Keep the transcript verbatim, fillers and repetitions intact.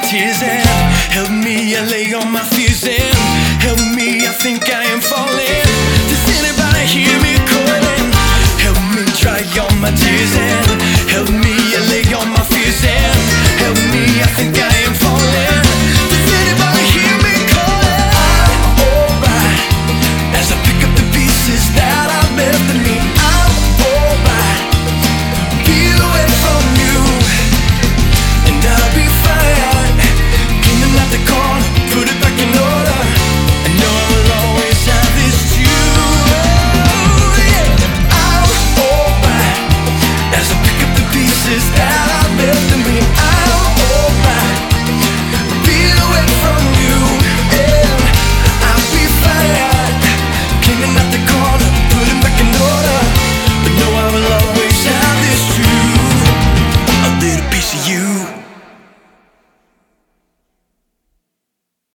tears and help me, I lay all my fears and help me, I think I am falling. Does anybody hear me calling? Help me dry all my tears and help me, I lay all my fears and help me, I think I am